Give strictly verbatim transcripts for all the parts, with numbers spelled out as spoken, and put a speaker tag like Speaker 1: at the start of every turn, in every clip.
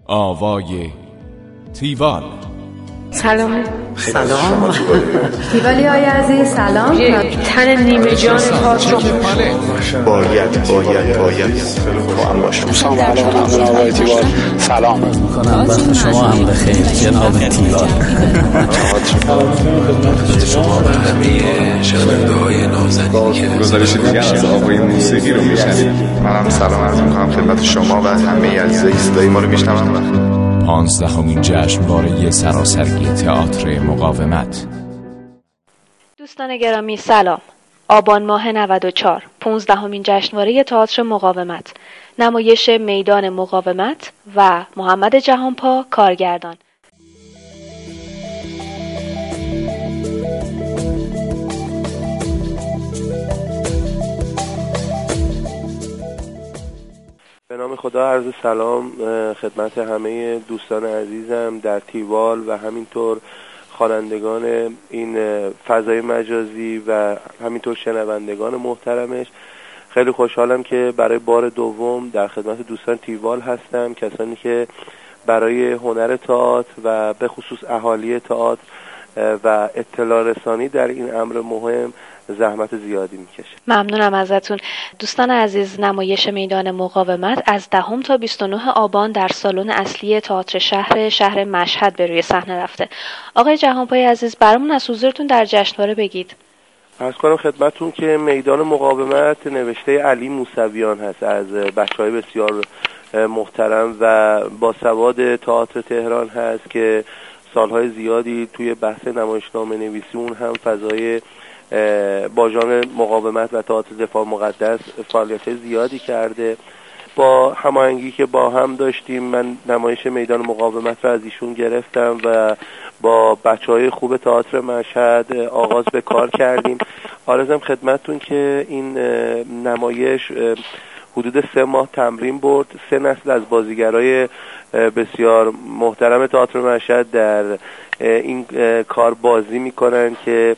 Speaker 1: آوای تیوال.
Speaker 2: سلام.
Speaker 3: سلام
Speaker 2: تیوالی های عزیز سلام.
Speaker 4: یک تن نیمه جان تئاتر
Speaker 3: باید باید باید با هم باشم.
Speaker 5: سلام علیکم آقای تیوال. سلام
Speaker 6: میکنم وقت شما هم بخیر جناب تیوال.
Speaker 7: خدمت شما و همه شنونده‌های نازنین که
Speaker 8: گزارش دیگر از آقای موسیقی رو میشنید.
Speaker 3: منم سلام عرض میکنم خدمت شما و همه عزیزای صدای ما رو میشنون.
Speaker 1: پانزدهمین جشنواره سراسری تئاتر مقاومت.
Speaker 9: دوستان گرامی سلام. آبان ماه نود و چهار، پانزدهمین جشنواره تئاتر مقاومت، نمایش میدان مقاومت و محمد جهانپا کارگردان.
Speaker 10: به نام خدا عرض سلام خدمت همه دوستان عزیزم در تیوال و همینطور خوانندگان این فضای مجازی و همینطور شنوندگان محترمش. خیلی خوشحالم که برای بار دوم در خدمت دوستان تیوال هستم، کسانی که برای هنر تئاتر و به خصوص اهالی تئاتر و اطلاع رسانی در این امر مهم زحمت زیادی میکشه.
Speaker 9: ممنونم ازتون. دوستان عزیز، نمایش میدان مقاومت از دهم تا بیست و نه آبان در سالن اصلی تئاتر شهر شهر مشهد به روی صحنه رفته. آقای جهانپای عزیز، برامون از حضورتون در جشنواره بگید.
Speaker 10: عرض کنم خدمتتون که میدان مقاومت نوشته علی موسویان هست، از بچه‌های بسیار محترم و باسواد تئاتر تهران هست که سالهای زیادی توی بحث نمایشنامه نویسی اون هم فضای با ژانر مقاومت و تئاتر دفاع مقدس فعالیت زیادی کرده. با هماهنگی که با هم داشتیم من نمایش میدان مقاومت رو از ایشون گرفتم و با بچهای خوب تئاتر مشهد آغاز به کار کردیم. عرضم خدمتتون که این نمایش حدود سه ماه تمرین برد. سه نسل از بازیگرای بسیار محترم تئاتر مشهد در این کار بازی میکنن که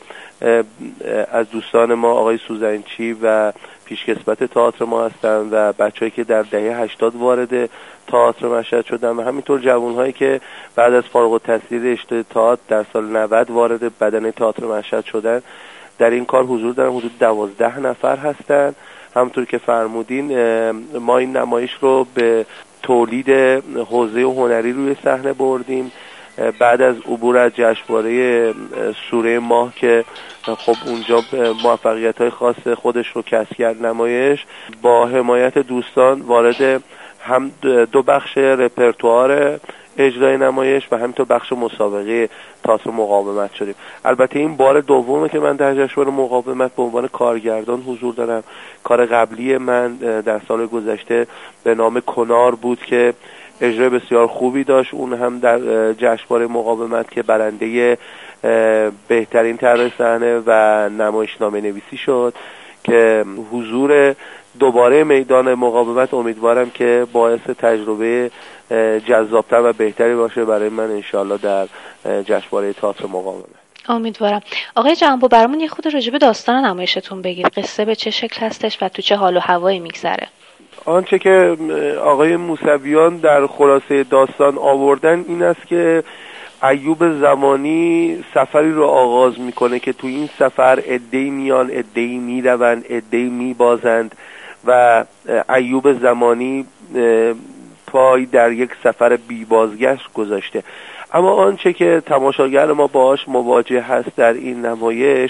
Speaker 10: از دوستان ما آقای سوزنچی و پیشکسوت تئاتر ما هستن و بچه‌ای که در دهه هشتاد وارد تئاتر مشهد شدن و همینطور جوان‌هایی که بعد از فارغ التحصیل رشته تئاتر در سال نود وارد بدنه تئاتر مشهد شدن در این کار حضور دارن. حدود دوازده نفر هستن. همونطور که فرمودین ما این نمایش رو به تولید حوزه هنری روی صحنه بردیم. بعد از عبور از جشنواره سوره ماه که خب اونجا موفقیت‌های خاص خودش رو کسب کرد، نمایش با حمایت دوستان وارد هم دو بخش رپرتوار اجرای نمایش و همینطور بخش مسابقه تئاتر مقاومت شدیم. البته این بار دومه که من در جشنواره مقاومت به عنوان کارگردان حضور دارم. کار قبلی من در سال گذشته به نام کنار بود که اجرای بسیار خوبی داشت، اون هم در جشنواره مقاومت که برنده بهترین طراح صحنه و نمایشنامه نویسی شد. که حضور دوباره میدان مقاومت امیدوارم که باعث تجربه جذابتر و بهتری باشه برای من انشالله در جشنواره تئاتر مقاومت.
Speaker 9: امیدوارم. آقای جهانپا، برامون یه خود راجع به داستان نمایشتون بگید. قصه به چه شکل هستش و تو چه حال و هوایی میگذره؟
Speaker 10: آنچه که آقای موسویان در خلاصه داستان آوردن این است که ایوب زمانی سفری رو آغاز میکنه که تو این سفر عده‌ای میان، عده‌ای میروند، عده‌ای میبازند و ایوب زمانی پای در یک سفر بی بازگشت گذاشته. اما آنچه که تماشاگر ما باهاش مواجه هست در این نمایش،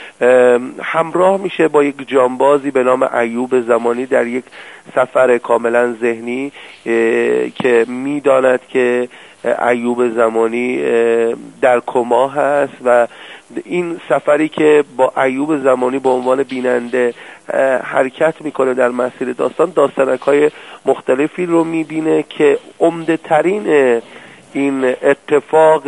Speaker 10: همراه میشه با یک جانبازی به نام ایوب زمانی در یک سفر کاملا ذهنی که میداند که ایوب زمانی در کما هست و این سفری که با ایوب زمانی به عنوان بیننده حرکت میکنه در مسیر داستان، داستانک‌های مختلفی رو میبینه که عمده ترین این اتفاق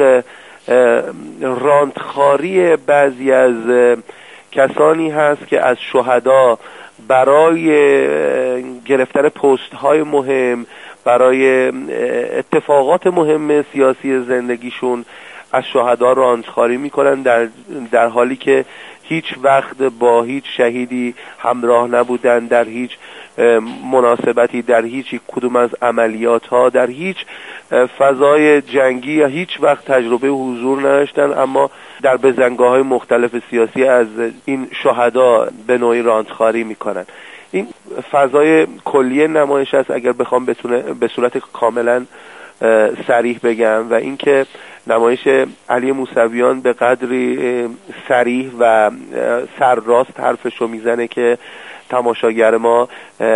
Speaker 10: راندخاری بعضی از کسانی هست که از شهدا برای گرفتن پست های مهم، برای اتفاقات مهم سیاسی زندگیشون از شهدا راندخاری میکنن در در حالی که هیچ وقت با هیچ شهیدی همراه نبودن، در هیچ مناسبتی در هیچ کدوم از عملیات ها در هیچ فضای جنگی یا هیچ وقت تجربه حضور نداشتن، اما در بزنگاه های مختلف سیاسی از این شهدا به نوعی رانتخاری میکنن. این فضای کلی نمایش است اگر بخوام بتونه به صورت کاملا صریح بگم، و اینکه نمایش علی موسویان به قدری صریح و سرراست حرفشو میزنه که تماشاگر ما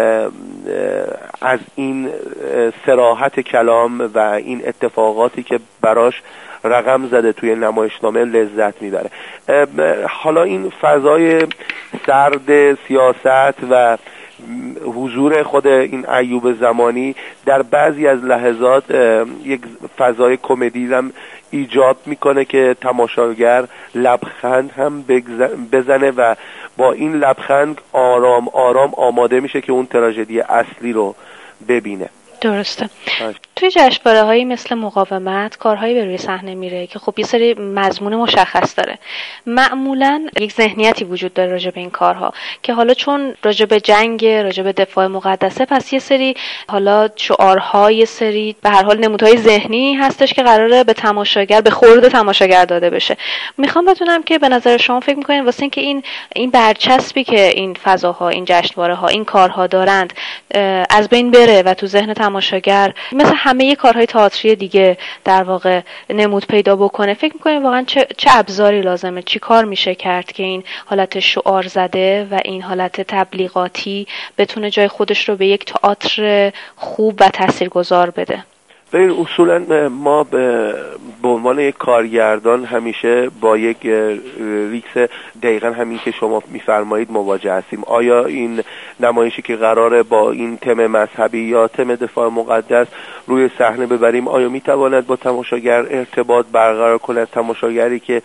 Speaker 10: از این صراحت کلام و این اتفاقاتی که براش رقم زده توی نمایشنامه لذت میبره. حالا این فضای سرد سیاست و حضور خود این ایوب زمانی در بعضی از لحظات یک فضای کمدی هم ایجاد میکنه که تماشاگر لبخند هم بزنه و با این لبخند آرام آرام آماده میشه که اون تراژدی اصلی رو ببینه.
Speaker 9: درسته. توی جشنواره‌هایی مثل مقاومت کارهایی به روی صحنه میره که خب یه سری مضمون مشخص داره. معمولاً یک ذهنیتی وجود داره راجع به این کارها که حالا چون راجع به جنگ، راجع به دفاع مقدسه، پس یه سری حالا شعارها، یه سری به هر حال نمودهای ذهنی هستش که قراره به تماشاگر، به خورد تماشاگر داده بشه. میخوام بدونم که به نظر شما فکر میکنین واسه اینکه این این برچسبی که این فضاها، این جشنواره‌ها، این کارها دارند از بین بره و تو ذهن تماشاگر مثل همه کارهای تئاتری دیگه در واقع نمود پیدا بکنه، فکر می‌کنید واقعا چه چه ابزاری لازمه، چی کار میشه کرد که این حالت شعار زده و این حالت تبلیغاتی بتونه جای خودش رو به یک تئاتر خوب و تاثیرگذار بده؟
Speaker 10: ببین اصولا ما به عنوان یک کارگردان همیشه با یک ریکس دقیقا همین که شما میفرمایید مواجه هستیم. آیا این نمایشی که قراره با این تم مذهبی یا تم دفاع مقدس روی صحنه ببریم، آیا میتواند با تماشاگر ارتباط برقرار کند؟ تماشاگری که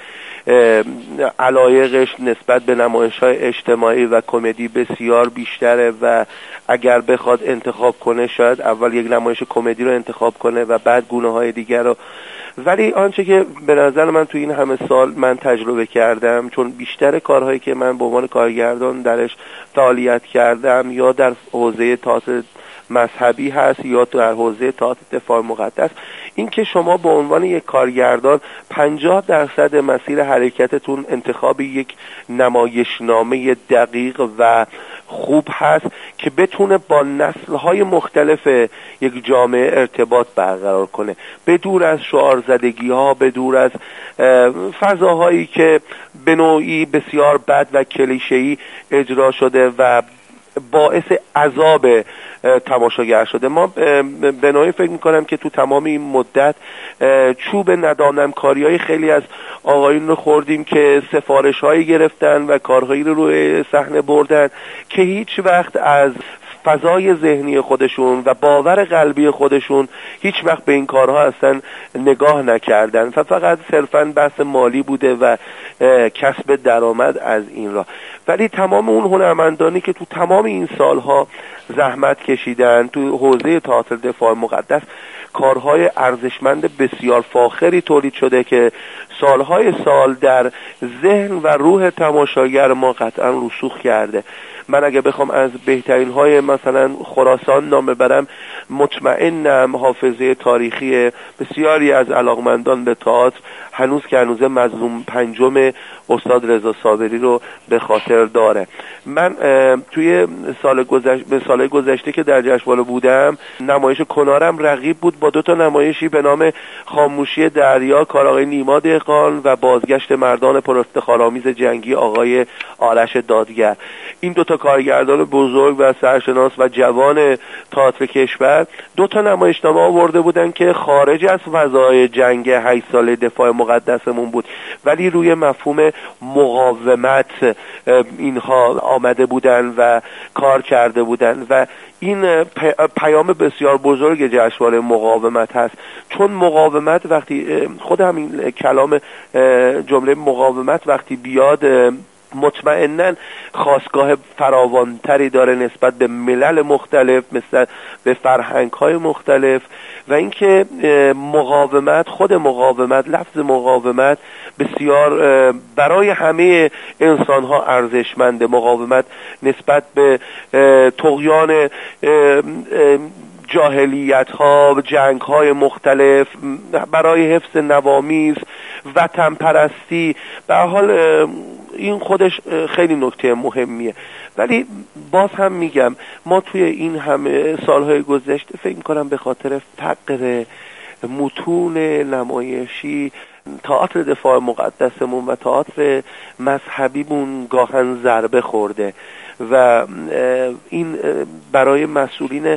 Speaker 10: علایقش نسبت به نمایش‌های اجتماعی و کمدی بسیار بیشتره و اگر بخواد انتخاب کنه شاید اول یک نمایش کمدی رو انتخاب کنه و بعد گونه‌های دیگر رو. ولی آنچه که به نظر من تو این همه سال من تجربه کردم، چون بیشتر کارهایی که من به عنوان کارگردان درش فعالیت کردم یا در حوزه تئاتر مذهبی هست یا در حوزه تئاتر دفاع مقدس، این که شما به عنوان یک کارگردان پنجاه درصد مسیر حرکتتون انتخاب یک نمایشنامه دقیق و خوب هست که بتونه با نسل‌های مختلف یک جامعه ارتباط برقرار کنه، به دور از شعار زدگی ها، به دور از فضاهایی که به نوعی بسیار بد و کلیشه‌ای اجرا شده و باعث عذاب تماشاگر شده. ما به نوعی فکر میکنم که تو تمام این مدت چوب ندانمکاری های خیلی از آقایون رو خوردیم که سفارش هایی گرفتن و کارهایی رو روی صحنه بردن که هیچ وقت از فضای ذهنی خودشون و باور قلبی خودشون هیچ وقت به این کارها اصلا نگاه نکردن و فقط صرفاً بحث مالی بوده و کسب درآمد از این راه. ولی تمام اون هنرمندانی که تو تمام این سالها زحمت کشیدن تو حوزه تئاتر دفاع مقدس، کارهای ارزشمند بسیار فاخری تولید شده که سالهای سال در ذهن و روح تماشاگر ما قطعا رسوخ کرده. من اگه بخوام از بهترین های مثلا خراسان نام ببرم، مطمئنم حافظه تاریخی بسیاری از علاقمندان به تئاتر هنوز که هنوز مظلوم پنجم استاد رضا صابری رو به خاطر داره. من توی سال گذشته سال گذشته که در جشنواره بودم، نمایش کنارم رقیب بود با دو تا نمایشی به نام خاموشی دریا کار آقای نیما دهقان و بازگشت مردان پر افتخارآمیز جنگی آقای آرش دادگر. این دو تا کارگردان بزرگ و سرشناس و جوان تئاتر کشور دو تا نمایشنامه آورده بودن که خارج از فضای جنگ هشت ساله دفاع مقدسمون بود، ولی روی مفهوم مقاومت اینها آمده بودن و کار کرده بودن و این پیام بسیار بزرگ جشنواره مقاومت هست. چون مقاومت وقتی خود همین کلام جمله مقاومت وقتی بیاد مطمئناً خاستگاه فراوانتری داره نسبت به ملل مختلف، مثل به فرهنگ‌های مختلف، و اینکه مقاومت، خود مقاومت، لفظ مقاومت بسیار برای همه انسان‌ها ارزشمنده. مقاومت نسبت به طغیان جاهلیت‌ها، جنگ‌های مختلف، برای حفظ نوامیس، وطن پرستی، به هر حال این خودش خیلی نکته مهمیه. ولی باز هم میگم ما توی این همه سالهای گذشته فکر می‌کنم به خاطر فقر متون نمایشی تئاتر دفاع مقدسمون و تئاتر مذهبیمون گاهن ضربه خورده و این برای مسئولین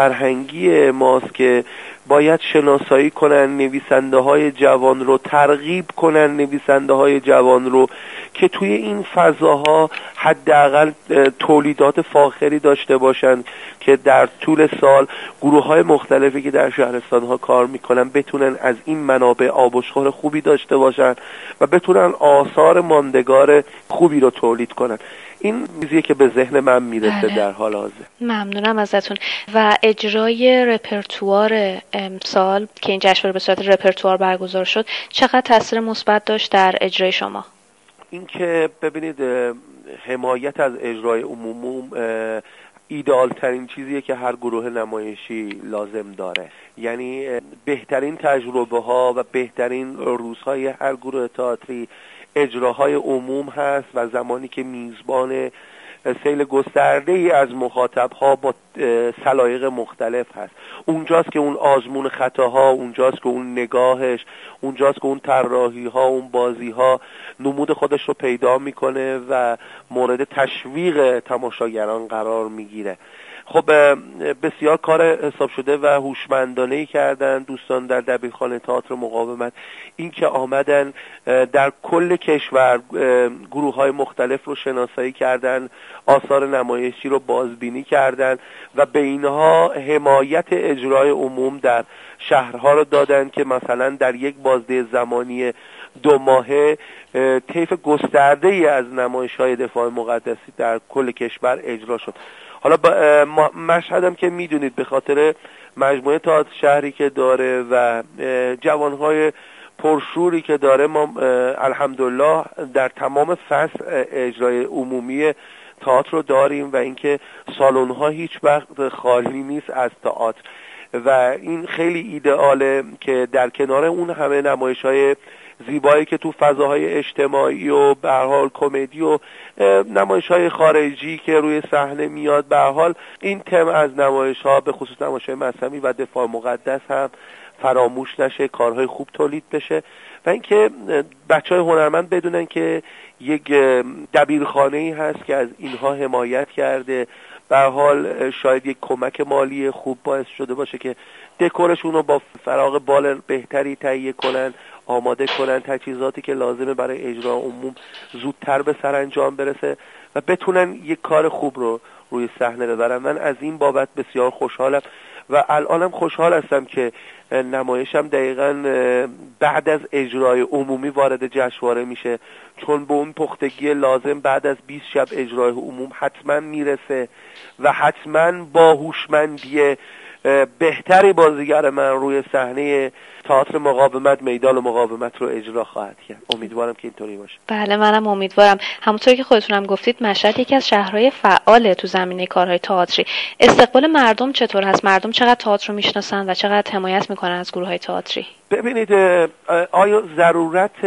Speaker 10: فرهنگی ماست که باید شناسایی کنن نویسنده های جوان رو، ترغیب کنن نویسنده های جوان رو که توی این فضاها حداقل تولیدات فاخری داشته باشن که در طول سال گروه های مختلفی که در شهرستان ها کار میکنن بتونن از این منابع آبشخور خوبی داشته باشن و بتونن آثار ماندگار خوبی رو تولید کنن. این چیزیه که به ذهن من میرسه. بله. در حال حاضر. ممنونم ازتون. و اجرای رپرتوار امسال که این جشنواره به صورت رپرتوار برگزار شد چقدر تاثیر مثبت داشت در اجرای شما؟ این که ببینید حمایت از اجرای عموم ایدئال ترین چیزیه که هر گروه نمایشی لازم داره. یعنی بهترین تجربه ها و بهترین روزهای هر گروه تئاتری اجراهای عموم هست و زمانی که میزبان سیل گسترده ای از مخاطب ها با سلایق مختلف هست، اونجاست که اون آزمون خطاها، اونجاست که اون نگاهش، اونجاست که اون طراحی ها، اون بازی ها نمود خودش رو پیدا میکنه و مورد تشویق تماشاگران قرار میگیره. خب بسیار کار حساب شده و هوشمندانه‌ای کردن دوستان در دبیرخانه تئاتر مقاومت، این که آمدن در کل کشور گروه‌های مختلف رو شناسایی کردن، آثار نمایشی رو بازبینی کردن و به اینها حمایت اجرای عموم در شهرها رو دادن که مثلا در یک بازده زمانی دو ماهه طیف گسترده‌ای از نمایش‌های دفاع مقدسی در کل کشور اجرا شد. حالا مشهد هم که میدونید به خاطر مجموعه تئاتر شهری که داره و جوانهای پرشوری که داره، ما الحمدلله در تمام فصل اجرای عمومی تئاتر رو داریم و اینکه سالن‌ها هیچ وقت خالی نیست از تئاتر و این خیلی ایدئاله که در کنار اون همه نمایش‌های زیبایی که تو فضاهای اجتماعی و به هر حال کمدی و نمایش‌های خارجی که روی صحنه میاد، به هر حال این تم از نمایش‌ها به خصوص نمایش‌های مذهبی و دفاع مقدس هم فراموش نشه، کارهای خوب تولید بشه و اینکه بچه‌های هنرمند بدونن که یک دبیرخانه‌ای هست که از اینها حمایت کرده. به هر حال شاید یک کمک مالی خوب باعث شده باشه که دکورشون رو با فراغ بال بهتری تهیه کنن، آماده کنن، تجهیزاتی که لازمه برای اجرا عموم زودتر به سرانجام برسه و بتونن یک کار خوب رو روی صحنه ببرن. من از این بابت بسیار خوشحالم و الانم خوشحال هستم که نمایشم دقیقاً بعد از اجرای عمومی وارد جشنواره میشه، چون به اون پختگی لازم بعد از بیست شب اجرای عموم حتما میرسه و حتما با هوشمندی بهتری بازیگر من روی صحنه تئاتر مقاومت، میدان مقاومت رو اجرا خواهد کرد. امیدوارم که اینطوری باشه. بله منم امیدوارم. همونطور که خودتونم گفتید مشهد یکی از شهرهای فعال تو زمینه کارهای تئاتری. استقبال مردم چطور هست؟ مردم چقدر تئاتر رو میشناسن و چقدر حمایت میکنن از گروه‌های تئاتری؟ ببینید آیا ضرورت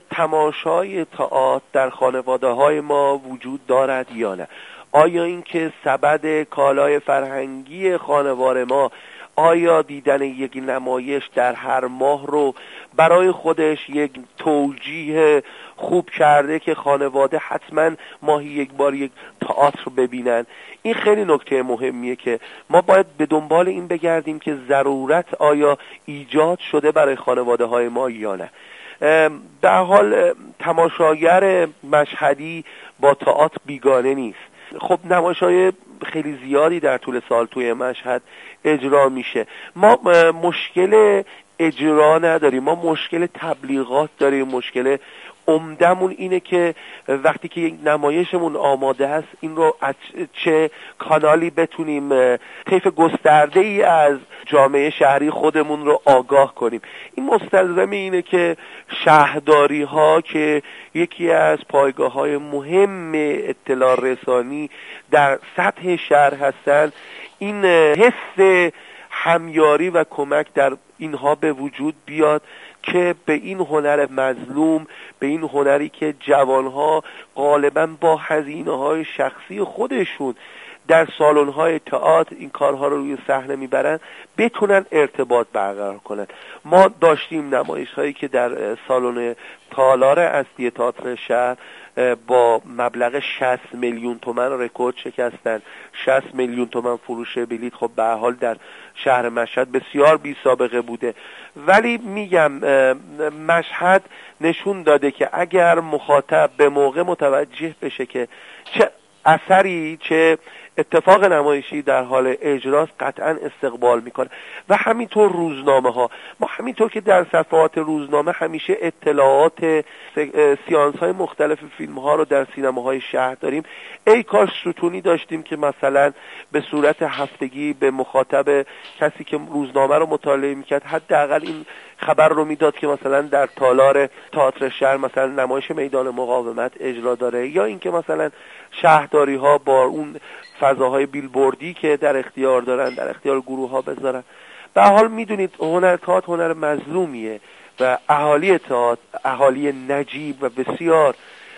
Speaker 10: تماشای تئاتر در خانواده‌های ما وجود دارد یا نه؟ آیا این که سبد کالای فرهنگی خانوار ما، آیا دیدن یک نمایش در هر ماه رو برای خودش یک توجیه خوب کرده که خانواده حتما ماهی یک بار یک تئاتر ببینن؟ این خیلی نکته مهمیه که ما باید به دنبال این بگردیم که ضرورت آیا ایجاد شده برای خانواده های ما یا نه. در حال تماشاگر مشهدی با تئاتر بیگانه نیست. خب نمایش‌های خیلی زیادی در طول سال توی مشهد اجرا میشه. ما مشکل اجرا نداریم، ما مشکل تبلیغات داریم، مشکل عمدمون اینه که وقتی که یک نمایشمون آماده هست این رو از چه کانالی بتونیم طیف گسترده ای از جامعه شهری خودمون رو آگاه کنیم. این مستلزم اینه که شهرداری ها که یکی از پایگاه های مهم اطلاع رسانی در سطح شهر هستن این حس همیاری و کمک در اینها به وجود بیاد که به این هنر مظلوم، به این هنری که جوانها غالبا با هزینه‌های شخصی خودشون در سالن‌های تئاتر این کارها رو روی صحنه میبرن بتونن ارتباط برقرار کنن. ما داشتیم نمایش‌هایی که در سالن تالار اصلی تئاتر شهر با مبلغ شصت میلیون تومان رکورد شکستن. شصت میلیون تومان فروش بلیط خب به هر حال در شهر مشهد بسیار بی سابقه بوده، ولی میگم مشهد نشون داده که اگر مخاطب به موقع متوجه بشه که چه اثری چه اتفاق نمایشی در حال اجراست قطعا استقبال میکنه. و همینطور روزنامه ها، ما همینطور که در صفحات روزنامه همیشه اطلاعات سیانس های مختلف فیلم ها رو در سینماهای شهر داریم، ای کاش ستونی داشتیم که مثلا به صورت هفتگی به مخاطب کسی که روزنامه رو مطالعه میکرد حداقل این خبر رو میداد که مثلا در تالار تئاتر شهر مثلا نمایش میدان مقاومت اجرا داره، یا اینکه مثلا شهرداری ها با اون فضاهای بیلبوردی که در اختیار دارن در اختیار گروه ها بذارن. به حال میدونید هنر تئاتر هنر مظلومیه و اهالی تئاتر اهالی نجیب و بسیار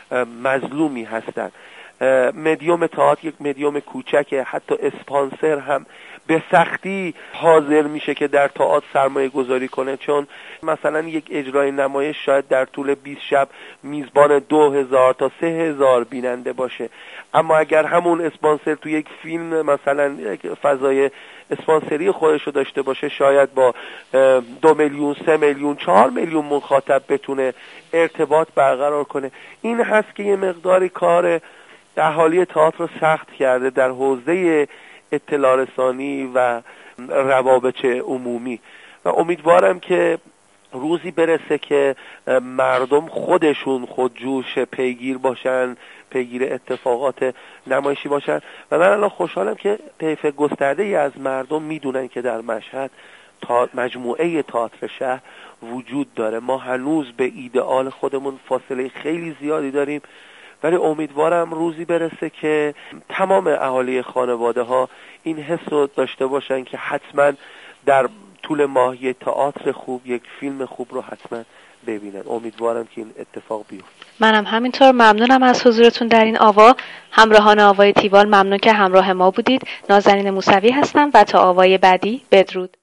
Speaker 10: مظلومی هستن. مدیوم تئاتر یک مدیوم کوچکه، حتی اسپانسر هم به سختی حاضر میشه که در تئاتر سرمایه گذاری کنه، چون مثلا یک اجرای نمایش شاید در طول بیست شب میزبان دو هزار تا سه هزار بیننده باشه، اما اگر همون اسپانسر تو یک فیلم مثلا یک فضای اسپانسری خودش رو داشته باشه شاید با دو میلیون سه میلیون چهار میلیون مخاطب بتونه ارتباط برقرار کنه. این هست که یه مقداری کار اهالی تئاتر رو سخت کرده در حوزه اطلاع رسانی و روابط عمومی و امیدوارم که روزی برسه که مردم خودشون خودجوش پیگیر باشن، پیگیر اتفاقات نمایشی باشن. و من الان خوشحالم که طیف گسترده ای از مردم میدونن که در مشهد تا مجموعه تئاتر شهر وجود داره. ما هنوز به ایدئال خودمون فاصله خیلی زیادی داریم، ولی امیدوارم روزی برسه که تمام اهالی خانواده ها این حس رو داشته باشن که حتما در طول ماه یک تئاتر خوب، یک فیلم خوب رو حتما ببینن. امیدوارم که این اتفاق بیفته.
Speaker 9: منم همینطور ممنونم از حضورتون در این آوا. همراهان آوای تیوال ممنون که همراه ما بودید. نازنین موسوی هستم و تا آوای بعدی بدرود.